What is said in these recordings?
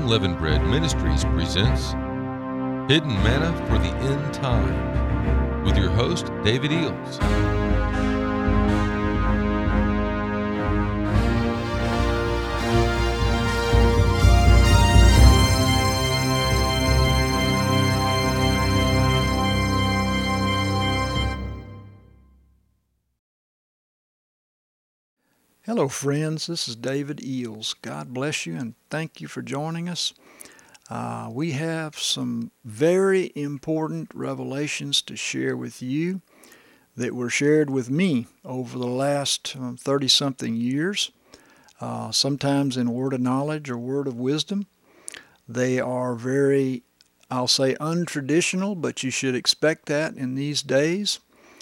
Unleavened Bread Ministries presents Hidden Manna for the End Time with your host, David Eels. Hello friends, this is David Eels. God bless you and thank you for joining us. We have some very important revelations to share with you that were shared with me over the last 30-something years, sometimes in word of knowledge or word of wisdom. They are very, I'll say, untraditional, but you should expect that in these days.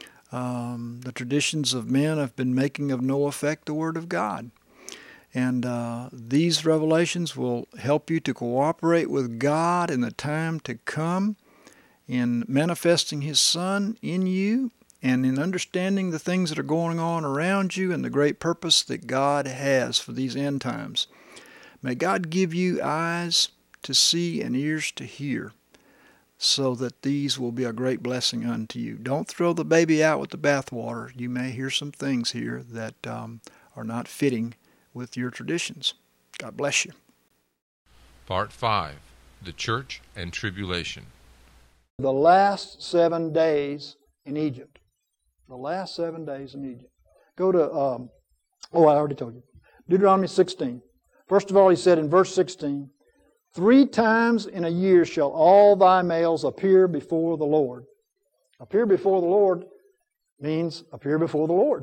The traditions of men have been making of no effect the Word of God. And these revelations will help you to cooperate with God in the time to come in manifesting His Son in you and in understanding the things that are going on around you and the great purpose that God has for these end times. May God give you eyes to see and ears to hear, so that these will be a great blessing unto you. Don't throw the baby out with the bathwater. You may hear some things here that are not fitting with your traditions. God bless you. Part 5, The Church and Tribulation. The last 7 days in Egypt. The last 7 days in Egypt. Go to, I already told you. Deuteronomy 16. First of all, he said in verse 16, 3 times in a year shall all thy males appear before the Lord. Appear before the Lord means appear before the Lord.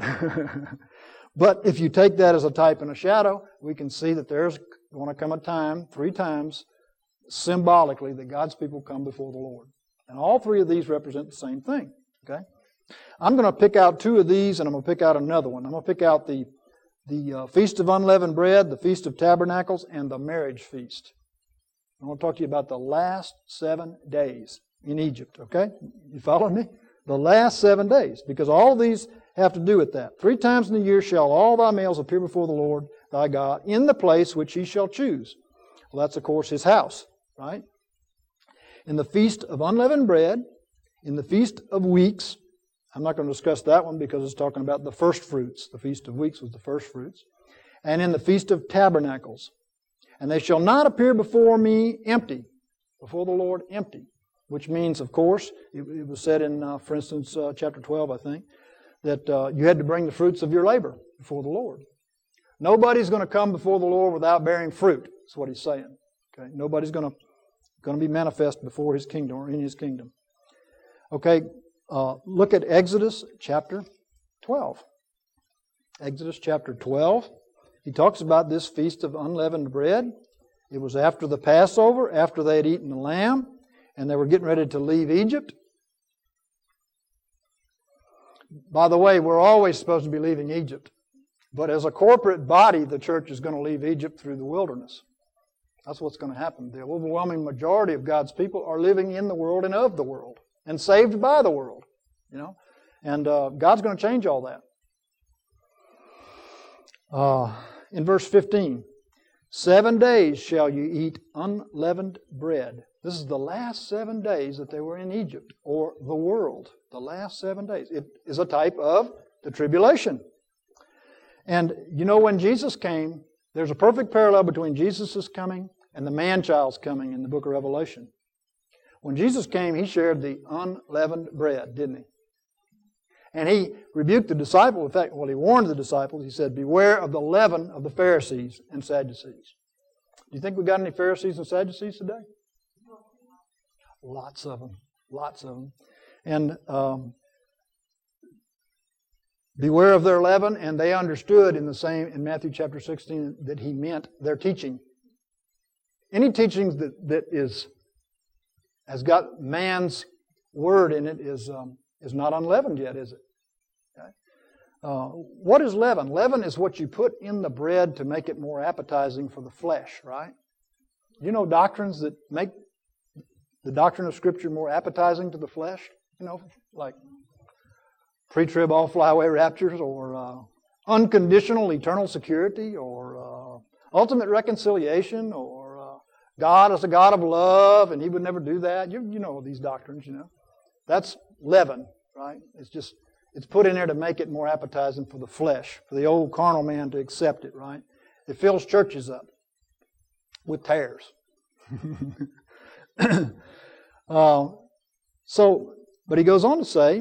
But if you take that as a type and a shadow, we can see that there's going to come a time, 3 times, symbolically, that God's people come before the Lord. And all 3 of these represent the same thing. Okay? I'm going to pick out 2 of these, and I'm going to pick out another one. I'm going to pick out the Feast of Unleavened Bread, the Feast of Tabernacles, and the Marriage Feast. I want to talk to you about the last 7 days in Egypt, okay? You following me? The last 7 days, because all these have to do with that. 3 times in the year shall all thy males appear before the Lord thy God in the place which he shall choose. Well, that's, of course, his house, right? In the Feast of Unleavened Bread, in the Feast of Weeks, I'm not going to discuss that one because it's talking about the first fruits. The Feast of Weeks was the first fruits. And in the Feast of Tabernacles. And they shall not appear before me empty, before the Lord empty, which means, of course, it was said in, for instance, chapter 12, I think, that you had to bring the fruits of your labor before the Lord. Nobody's going to come before the Lord without bearing fruit, that's what he's saying. Okay? Nobody's going to be manifest before His kingdom or in His kingdom. Okay, look at Exodus chapter 12. Exodus chapter 12. He talks about this Feast of Unleavened Bread. It was after the Passover, after they had eaten the lamb, and they were getting ready to leave Egypt. By the way, we're always supposed to be leaving Egypt. But as a corporate body, the church is going to leave Egypt through the wilderness. That's what's going to happen. The overwhelming majority of God's people are living in the world and of the world, and saved by the world. You know, and God's going to change all that. In verse 15, 7 days shall you eat unleavened bread. This is the last 7 days that they were in Egypt, or the world. The last 7 days. It is a type of the tribulation. And you know, when Jesus came, there's a perfect parallel between Jesus' coming and the man-child's coming in the book of Revelation. When Jesus came, He shared the unleavened bread, didn't He? And He rebuked the disciples. In fact, He warned the disciples. He said, beware of the leaven of the Pharisees and Sadducees. Do you think we got any Pharisees and Sadducees today? Lots of them. Lots of them. And beware of their leaven. And they understood in Matthew chapter 16 that He meant their teaching. Any teaching that has got man's word in it is not unleavened yet, is it? Okay. What is leaven? Leaven is what you put in the bread to make it more appetizing for the flesh, right? You know doctrines that make the doctrine of Scripture more appetizing to the flesh? You know, like pre-trib all flyaway raptures, or unconditional eternal security, or ultimate reconciliation, or God is a God of love, and He would never do that. You know these doctrines, you know. That's leaven, right? It's put in there to make it more appetizing for the flesh, for the old carnal man to accept it, right? It fills churches up with tares. But he goes on to say,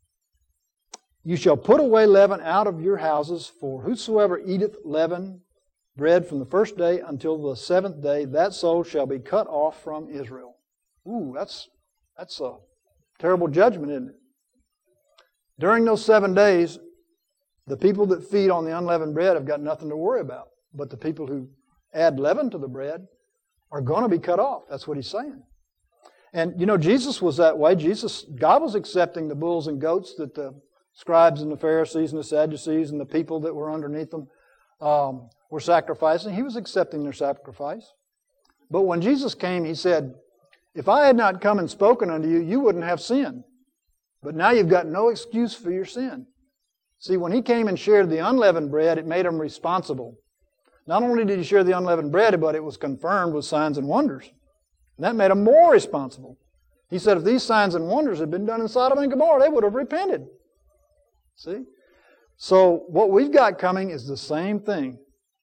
you shall put away leaven out of your houses, for whosoever eateth leaven bread from the first day until the seventh day, that soul shall be cut off from Israel. Ooh, that's a terrible judgment, isn't it? During those 7 days, the people that feed on the unleavened bread have got nothing to worry about. But the people who add leaven to the bread are going to be cut off. That's what he's saying. And you know, Jesus was that way. God was accepting the bulls and goats that the scribes and the Pharisees and the Sadducees and the people that were underneath them were sacrificing. He was accepting their sacrifice. But when Jesus came, He said, if I had not come and spoken unto you, you wouldn't have sin. But now you've got no excuse for your sin. See, when He came and shared the unleavened bread, it made Him responsible. Not only did He share the unleavened bread, but it was confirmed with signs and wonders. And that made Him more responsible. He said if these signs and wonders had been done in Sodom and Gomorrah, they would have repented. See? So what we've got coming is the same thing.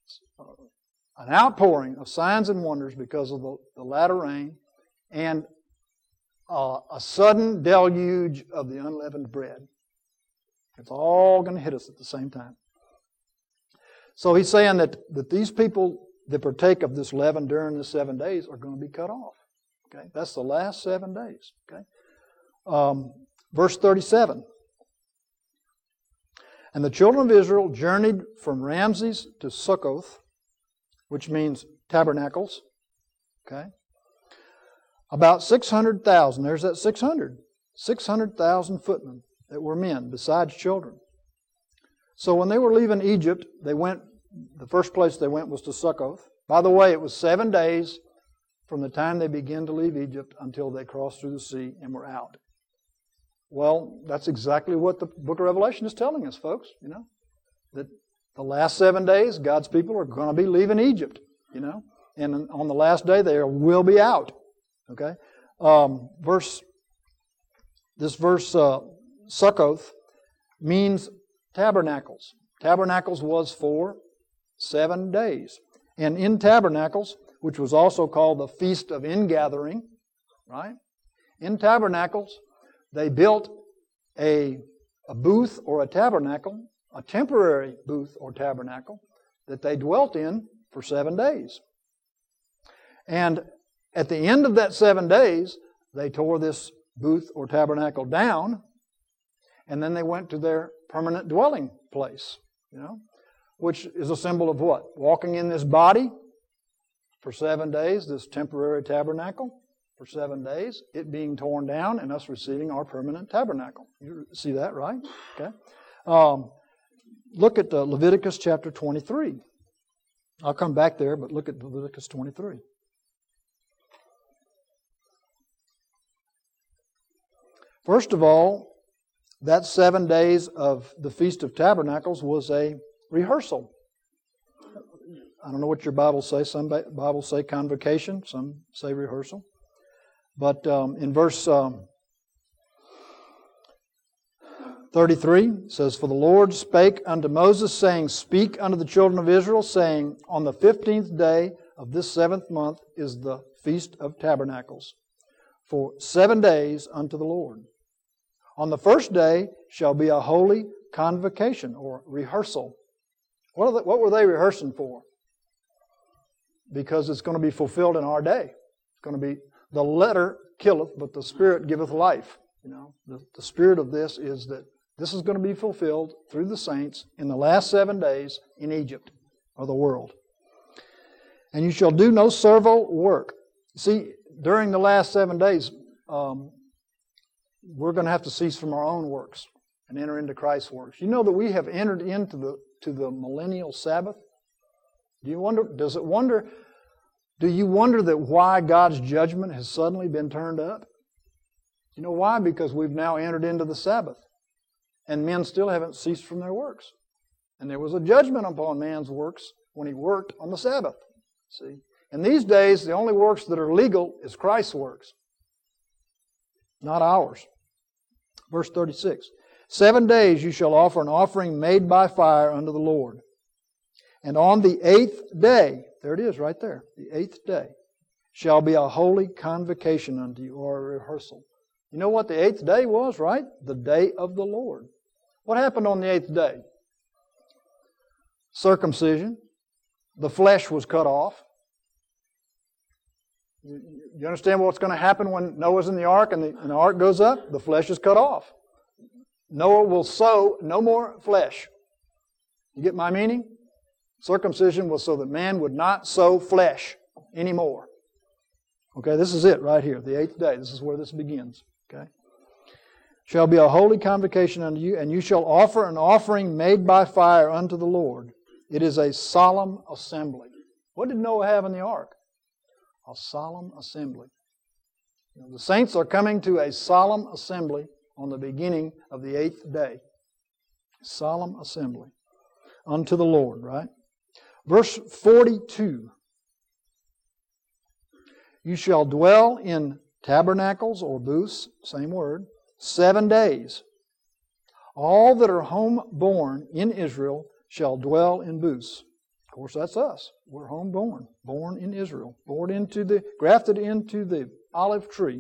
An outpouring of signs and wonders because of the latter rain, and a sudden deluge of the unleavened bread. It's all going to hit us at the same time. So he's saying that these people that partake of this leaven during the 7 days are going to be cut off. Okay, that's the last 7 days. Okay, verse 37. And the children of Israel journeyed from Ramses to Succoth, which means tabernacles. Okay, about 600,000. There's that 600. 600,000 footmen that were men, besides children. So when they were leaving Egypt, the first place they went was to Succoth. By the way, it was 7 days from the time they began to leave Egypt until they crossed through the sea and were out. Well, that's exactly what the book of Revelation is telling us, folks. You know, that the last 7 days, God's people are going to be leaving Egypt. You know, and on the last day, they will be out. Okay, this verse Succoth means tabernacles. Tabernacles was for 7 days. And in tabernacles, which was also called the Feast of Ingathering, right? In tabernacles, they built a booth or a tabernacle, a temporary booth or tabernacle, that they dwelt in for 7 days. And at the end of that 7 days, they tore this booth or tabernacle down, and then they went to their permanent dwelling place, you know, which is a symbol of what? Walking in this body for 7 days, this temporary tabernacle for 7 days, it being torn down and us receiving our permanent tabernacle. You see that, right? Okay. Look at Leviticus chapter 23. I'll come back there, but look at Leviticus 23. First of all, that 7 days of the Feast of Tabernacles was a rehearsal. I don't know what your Bibles say. Some Bibles say convocation. Some say rehearsal. But in verse 33, it says, For the Lord spake unto Moses, saying, Speak unto the children of Israel, saying, On the 15th day of this 7th month is the Feast of Tabernacles, for 7 days unto the Lord. On the first day shall be a holy convocation or rehearsal. What were they rehearsing for? Because it's going to be fulfilled in our day. It's going to be, the letter killeth, but the Spirit giveth life. You know, the spirit of this is that this is going to be fulfilled through the saints in the last 7 days in Egypt, or the world. And you shall do no servile work. See, during the last 7 days, we're going to have to cease from our own works and enter into Christ's works. You know that we have entered into the millennial Sabbath? Do you wonder that why God's judgment has suddenly been turned up? You know why? Because we've now entered into the Sabbath. And men still haven't ceased from their works. And there was a judgment upon man's works when he worked on the Sabbath. See? In these days, the only works that are legal is Christ's works, not ours. Verse 36. 7 days you shall offer an offering made by fire unto the Lord. And on the 8th day, there it is right there, the 8th day, shall be a holy convocation unto you, or a rehearsal. You know what the 8th day was, right? The day of the Lord. What happened on the 8th day? Circumcision. The flesh was cut off. You understand what's going to happen when Noah's in the ark and the ark goes up? The flesh is cut off. Noah will sow no more flesh. You get my meaning? Circumcision was so that man would not sow flesh anymore. Okay, this is it right here, the 8th day. This is where this begins. Okay. Shall be a holy convocation unto you, and you shall offer an offering made by fire unto the Lord. It is a solemn assembly. What did Noah have in the ark? A solemn assembly. The saints are coming to a solemn assembly on the beginning of the 8th day. Solemn assembly unto the Lord, right? Verse 42. You shall dwell in tabernacles or booths, same word, 7 days. All that are homeborn in Israel shall dwell in booths. Of course, that's us. We're homeborn, born in Israel, grafted into the olive tree.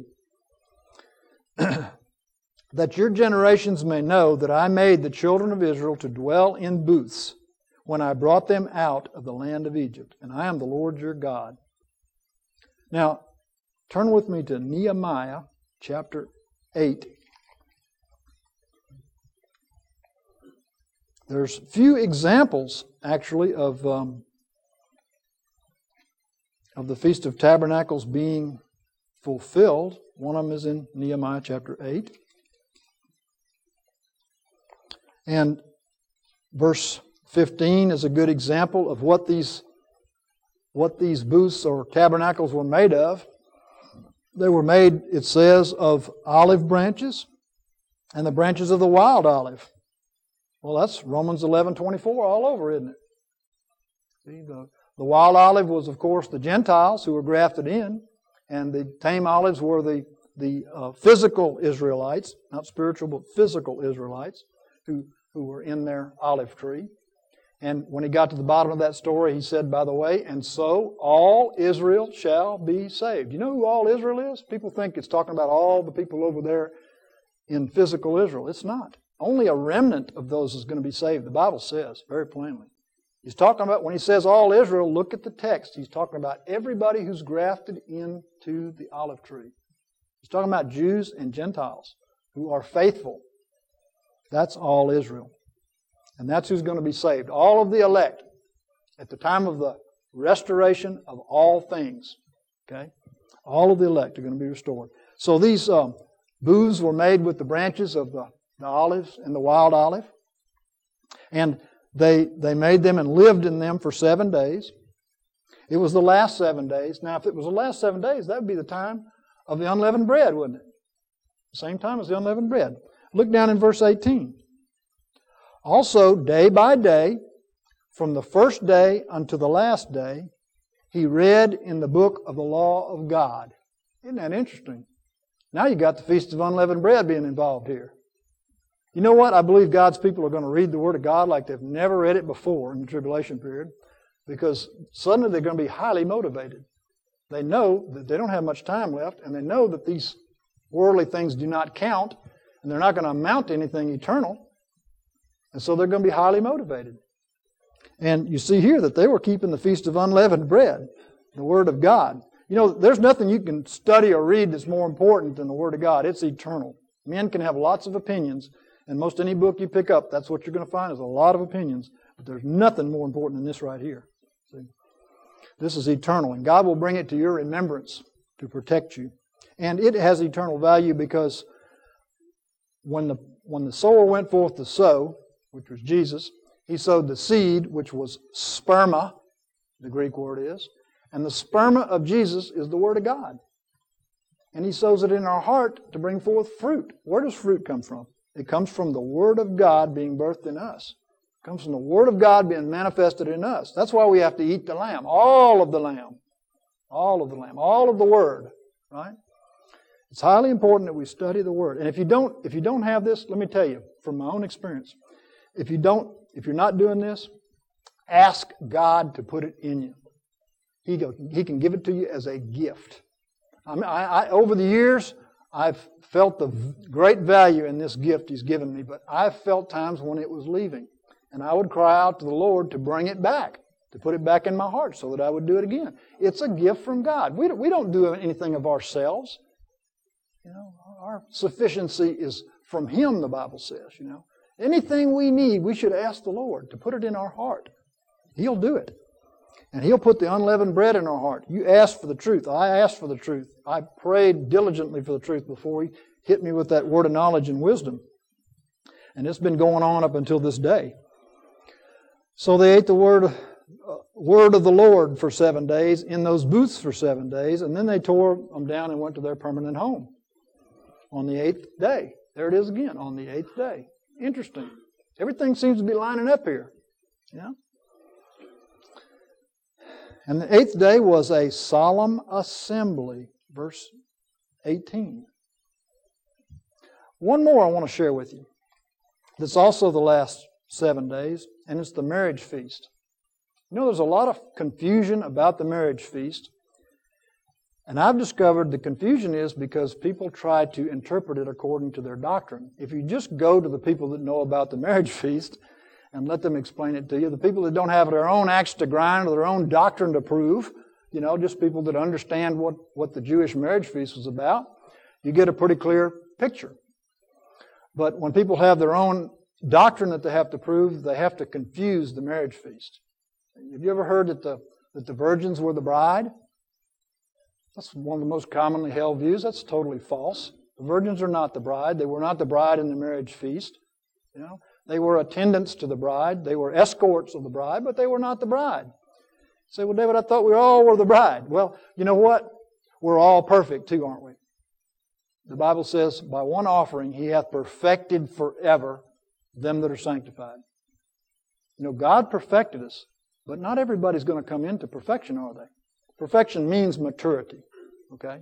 That your generations may know that I made the children of Israel to dwell in booths when I brought them out of the land of Egypt, and I am the Lord your God. Now, turn with me to Nehemiah chapter 8. There's few examples, actually, of the Feast of Tabernacles being fulfilled. One of them is in Nehemiah chapter 8. And verse 15 is a good example of what these booths or tabernacles were made of. They were made, it says, of olive branches and the branches of the wild olive. Well, that's Romans 11:24 all over, isn't it? See, the wild olive was, of course, the Gentiles who were grafted in, and the tame olives were the physical Israelites, not spiritual, but physical Israelites, who were in their olive tree. And when he got to the bottom of that story, he said, by the way, and so all Israel shall be saved. You know who all Israel is? People think it's talking about all the people over there in physical Israel. It's not. Only a remnant of those is going to be saved. The Bible says very plainly. He's talking about, when he says all Israel, look at the text. He's talking about everybody who's grafted into the olive tree. He's talking about Jews and Gentiles who are faithful. That's all Israel. And that's who's going to be saved. All of the elect at the time of the restoration of all things. Okay? All of the elect are going to be restored. So these booths were made with the branches of the olives and the wild olive. And they made them and lived in them for 7 days. It was the last 7 days. Now, if it was the last 7 days, that would be the time of the unleavened bread, wouldn't it? Same time as the unleavened bread. Look down in verse 18. Also, day by day, from the first day unto the last day, he read in the book of the law of God. Isn't that interesting? Now you got the Feast of Unleavened Bread being involved here. You know what? I believe God's people are going to read the Word of God like they've never read it before in the tribulation period, because suddenly they're going to be highly motivated. They know that they don't have much time left, and they know that these worldly things do not count, and they're not going to amount to anything eternal. And so they're going to be highly motivated. And you see here that they were keeping the Feast of Unleavened Bread, the Word of God. You know, there's nothing you can study or read that's more important than the Word of God. It's eternal. Men can have lots of opinions, and most any book you pick up, that's what you're going to find is a lot of opinions. But there's nothing more important than this right here. See? This is eternal, and God will bring it to your remembrance to protect you. And it has eternal value because when the sower went forth to sow, which was Jesus, he sowed the seed, which was sperma, the Greek word is, and the sperma of Jesus is the Word of God. And he sows it in our heart to bring forth fruit. Where does fruit come from? It comes from the Word of God being birthed in us. It comes from the Word of God being manifested in us. That's why we have to eat the lamb, all of the lamb. All of the Lamb. All of the Word. Right? It's highly important that we study the Word. And if you don't have this, let me tell you, from my own experience, if you're not doing this, ask God to put it in you. He can give it to you as a gift. I over the years, I've felt the great value in this gift He's given me, but I've felt times when it was leaving. And I would cry out to the Lord to bring it back, to put it back in my heart so that I would do it again. It's a gift from God. We don't do anything of ourselves. You know, our sufficiency is from Him, the Bible says, you know. Anything we need, we should ask the Lord to put it in our heart. He'll do it. And He'll put the unleavened bread in our heart. You asked for the truth. I asked for the truth. I prayed diligently for the truth before He hit me with that word of knowledge and wisdom. And it's been going on up until this day. So they ate the word of the Lord for 7 days in those booths for 7 days, and then they tore them down and went to their permanent home on the 8th day. There it is again, on the 8th day. Interesting. Everything seems to be lining up here. You know? And the 8th day was a solemn assembly, verse 18. One more I want to share with you. That's also the last 7 days, and it's the marriage feast. You know, there's a lot of confusion about the marriage feast. And I've discovered the confusion is because people try to interpret it according to their doctrine. If you just go to the people that know about the marriage feast and let them explain it to you, the people that don't have their own axe to grind or their own doctrine to prove, you know, just people that understand what the Jewish marriage feast was about, you get a pretty clear picture. But when people have their own doctrine that they have to prove, they have to confuse the marriage feast. Have you ever heard that the virgins were the bride? That's one of the most commonly held views. That's totally false. The virgins are not the bride. They were not the bride in the marriage feast. You know, they were attendants to the bride. They were escorts of the bride, but they were not the bride. You say, well, David, I thought we all were the bride. Well, you know what? We're all perfect too, aren't we? The Bible says, by one offering He hath perfected forever them that are sanctified. You know, God perfected us, but not everybody's going to come into perfection, are they? Perfection means maturity, okay?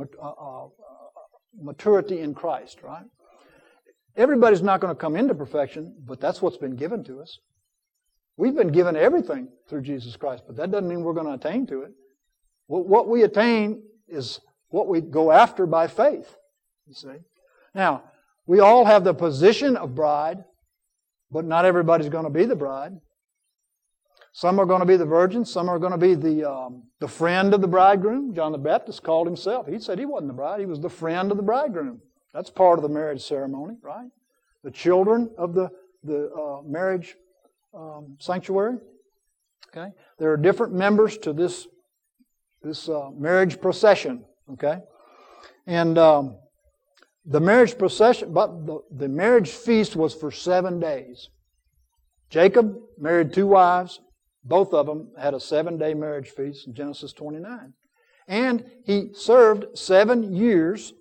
Maturity in Christ, right? Everybody's not going to come into perfection, but that's what's been given to us. We've been given everything through Jesus Christ, but that doesn't mean we're going to attain to it. What we attain is what we go after by faith, you see. Now, we all have the position of bride, but not everybody's going to be the bride. Some are going to be the virgins. Some are going to be the friend of the bridegroom. John the Baptist called himself. He said he wasn't the bride. He was the friend of the bridegroom. That's part of the marriage ceremony, right? The children of the marriage sanctuary. Okay, there are different members to this marriage procession. Okay, and the marriage procession, but the marriage feast was for 7 days. Jacob married 2 wives. Both of them had a 7-day marriage feast in Genesis 29. And he served 7 years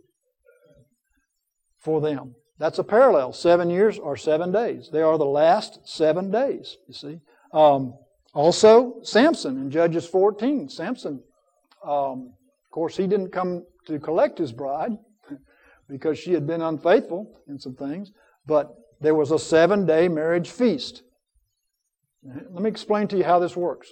for them. That's a parallel. 7 years or 7 days. They are the last 7 days, you see. Also, Samson in Judges 14. Samson, of course, he didn't come to collect his bride because she had been unfaithful in some things. But there was a 7-day marriage feast. Let me explain to you how this works.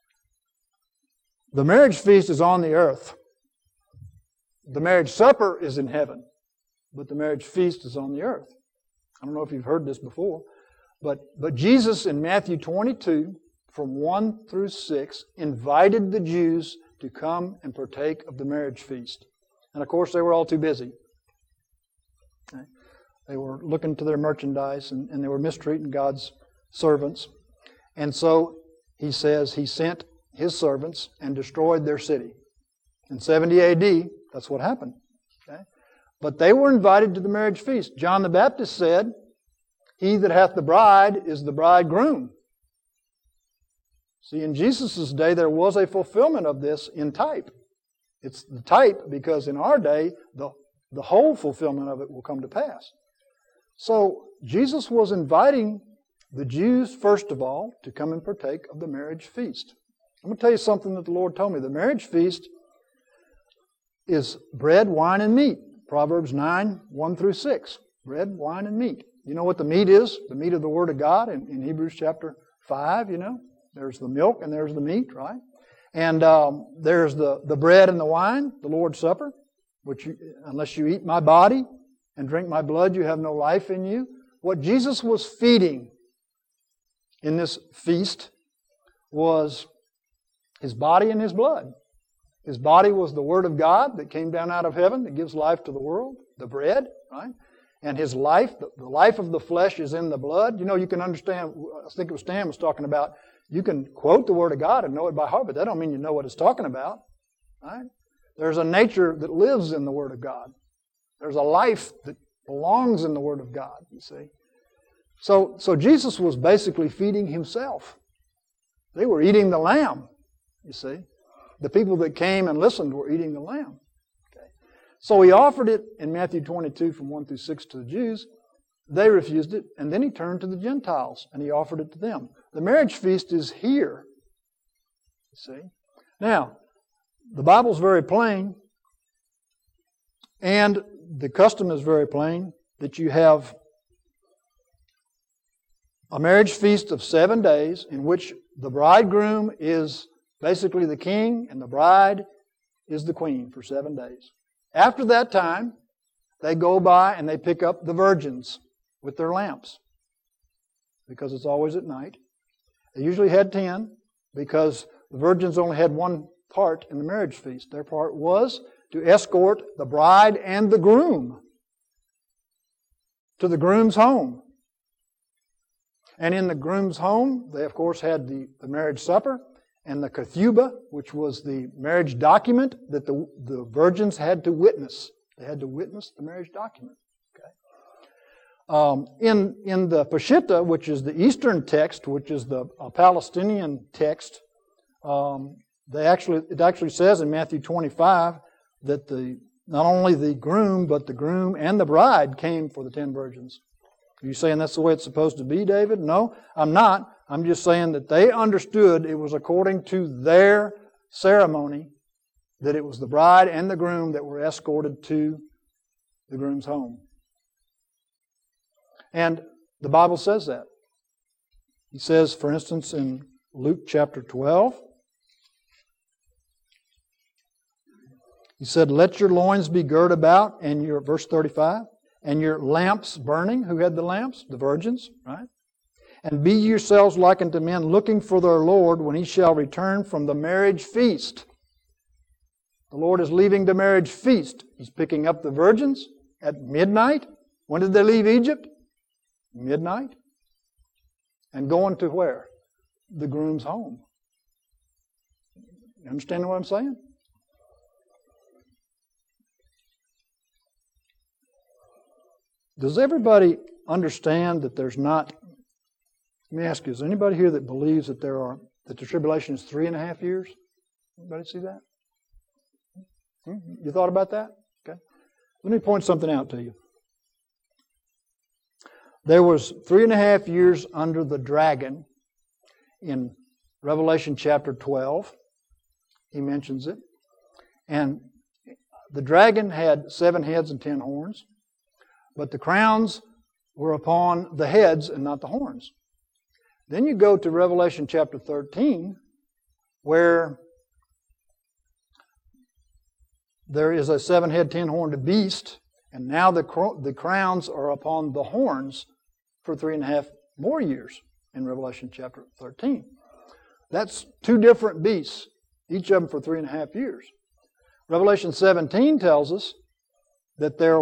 The marriage feast is on the earth. The marriage supper is in heaven, but the marriage feast is on the earth. I don't know if you've heard this before, but Jesus in Matthew 22, from 1 through 6, invited the Jews to come and partake of the marriage feast. And of course, they were all too busy. Okay? They were looking to their merchandise and they were mistreating God's servants. And so he says he sent his servants and destroyed their city. In 70 AD, that's what happened. Okay? But they were invited to the marriage feast. John the Baptist said, he that hath the bride is the bridegroom. See, in Jesus' day, there was a fulfillment of this in type. It's the type because in our day, the whole fulfillment of it will come to pass. So, Jesus was inviting the Jews, first of all, to come and partake of the marriage feast. I'm going to tell you something that the Lord told me. The marriage feast is bread, wine, and meat. Proverbs 9, 1 through 6. Bread, wine, and meat. You know what the meat is? The meat of the Word of God in Hebrews chapter 5, you know. There's the milk and there's the meat, right? And there's the bread and the wine, the Lord's Supper, which unless you eat my body and drink my blood, you have no life in you. What Jesus was feeding in this feast was His body and His blood. His body was the Word of God that came down out of heaven that gives life to the world, the bread, right? And His life, the life of the flesh is in the blood. You know, you can understand, I think it was Stan was talking about, you can quote the Word of God and know it by heart, but that don't mean you know what it's talking about, right? There's a nature that lives in the Word of God. There's a life that belongs in the Word of God, you see. So Jesus was basically feeding Himself. They were eating the lamb, you see. The people that came and listened were eating the lamb. Okay. So He offered it in Matthew 22 from 1 through 6 to the Jews. They refused it, and then He turned to the Gentiles and He offered it to them. The marriage feast is here. You see. Now, the Bible's very plain, and the custom is very plain, that you have a marriage feast of 7 days in which the bridegroom is basically the king and the bride is the queen for 7 days. After that time, they go by and they pick up the virgins with their lamps because it's always at night. They usually had 10 because the virgins only had one part in the marriage feast. Their part was to escort the bride and the groom to the groom's home. And in the groom's home, they of course had the marriage supper and the ketubah, which was the marriage document that the virgins had to witness. They had to witness the marriage document. Okay. In the Peshitta, which is the Eastern text, which is the Palestinian text, it actually says in Matthew 25 that not only the groom, but the groom and the bride came for the 10 virgins. Are you saying that's the way it's supposed to be, David? No, I'm not. I'm just saying that they understood it was according to their ceremony that it was the bride and the groom that were escorted to the groom's home. And the Bible says that. He says, for instance, in Luke chapter 12, He said, let your loins be girt about, and your, verse 35, and your lamps burning. Who had the lamps? The virgins, right? And be yourselves like unto men, looking for their Lord when He shall return from the marriage feast. The Lord is leaving the marriage feast. He's picking up the virgins at midnight. When did they leave Egypt? Midnight. And going to where? The groom's home. You understand what I'm saying? Does everybody understand that there's not... Let me ask you, is there anybody here that believes that the tribulation is 3.5 years? Anybody see that? You thought about that? Okay. Let me point something out to you. There was 3.5 years under the dragon in Revelation chapter 12. He mentions it. And the dragon had 7 heads and 10 horns. But the crowns were upon the heads and not the horns. Then you go to Revelation chapter 13, where there is a 7-head, 10-horned beast, and now the crowns are upon the horns for 3.5 more years in Revelation chapter 13. That's 2 different beasts, each of them for 3.5 years. Revelation 17 tells us that there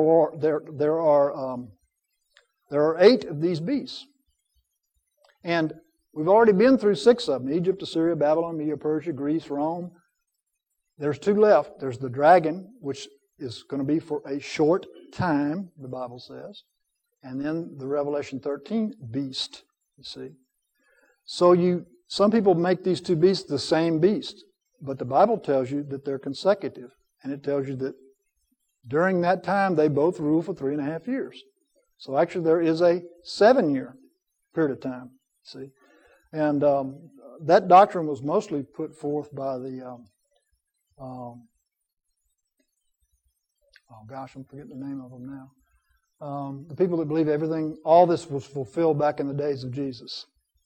are 8 of these beasts. And we've already been through 6 of them. Egypt, Assyria, Babylon, Media, Persia, Greece, Rome. There's 2 left. There's the dragon, which is going to be for a short time, the Bible says. And then the Revelation 13 beast, you see. So some people make these 2 beasts the same beast. But the Bible tells you that they're consecutive. And it tells you that during that time, they both rule for 3.5 years. So actually there is a 7-year period of time. See, and that doctrine was mostly put forth by the, I'm forgetting the name of them now. The people that believe everything, all this was fulfilled back in the days of Jesus.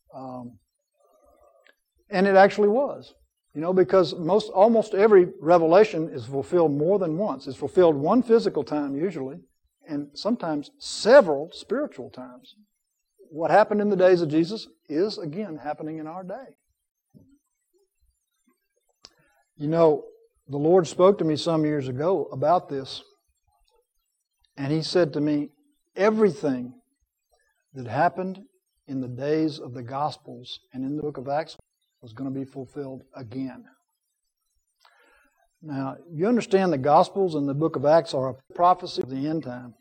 And it actually was. Because almost every revelation is fulfilled more than once. It's fulfilled one physical time usually, and sometimes several spiritual times. What happened in the days of Jesus is again happening in our day. The Lord spoke to me some years ago about this, and He said to me, everything that happened in the days of the Gospels and in the book of Acts was going to be fulfilled again. Now, you understand the Gospels and the book of Acts are a prophecy of the end time.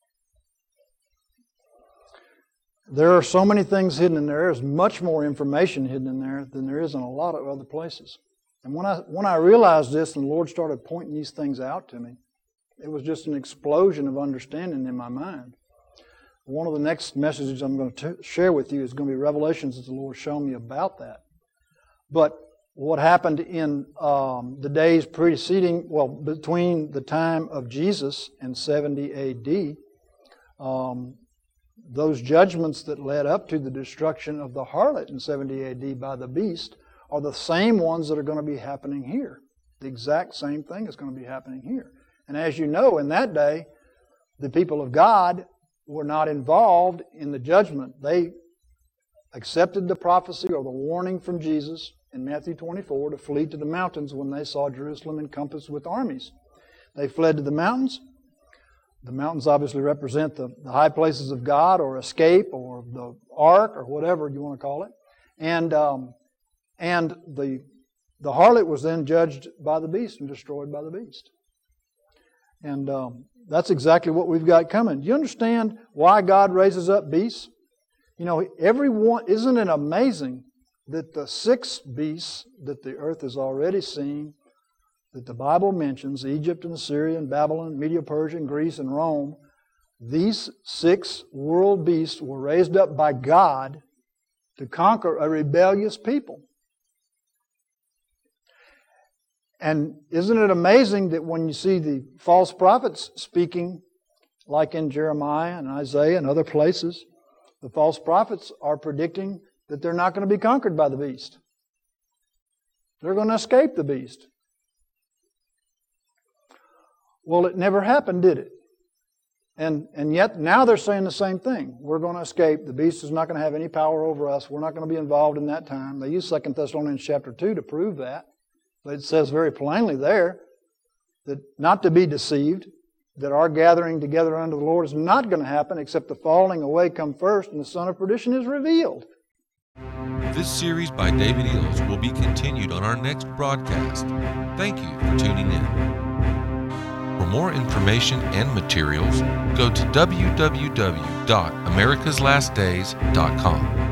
There are so many things hidden in there. There's much more information hidden in there than there is in a lot of other places. And when I realized this and the Lord started pointing these things out to me, it was just an explosion of understanding in my mind. One of the next messages I'm going to share with you is going to be revelations that the Lord showed me about that. But what happened in the days preceding, between the time of Jesus and 70 A.D., those judgments that led up to the destruction of the harlot in 70 A.D. by the beast are the same ones that are going to be happening here. The exact same thing is going to be happening here. And as you know, in that day, the people of God were not involved in the judgment. They accepted the prophecy or the warning from Jesus in Matthew 24 to flee to the mountains when they saw Jerusalem encompassed with armies. They fled to the mountains. The mountains obviously represent the high places of God or escape or the ark or whatever you want to call it. And the harlot was then judged by the beast and destroyed by the beast. And that's exactly what we've got coming. Do you understand why God raises up beasts? Everyone, isn't it amazing that the 6 beasts that the earth has already seen, that the Bible mentions, Egypt and Assyria and Babylon, Medo-Persia and Greece and Rome, these 6 world beasts were raised up by God to conquer a rebellious people. And isn't it amazing that when you see the false prophets speaking, like in Jeremiah and Isaiah and other places, the false prophets are predicting that they're not going to be conquered by the beast. They're going to escape the beast. Well, it never happened, did it? And yet now they're saying the same thing. We're going to escape. The beast is not going to have any power over us. We're not going to be involved in that time. They use 2 Thessalonians chapter 2 to prove that. But it says very plainly there that not to be deceived, that our gathering together unto the Lord is not going to happen except the falling away come first and the son of perdition is revealed. This series by David Eels will be continued on our next broadcast. Thank you for tuning in. For more information and materials, go to www.americaslastdays.com.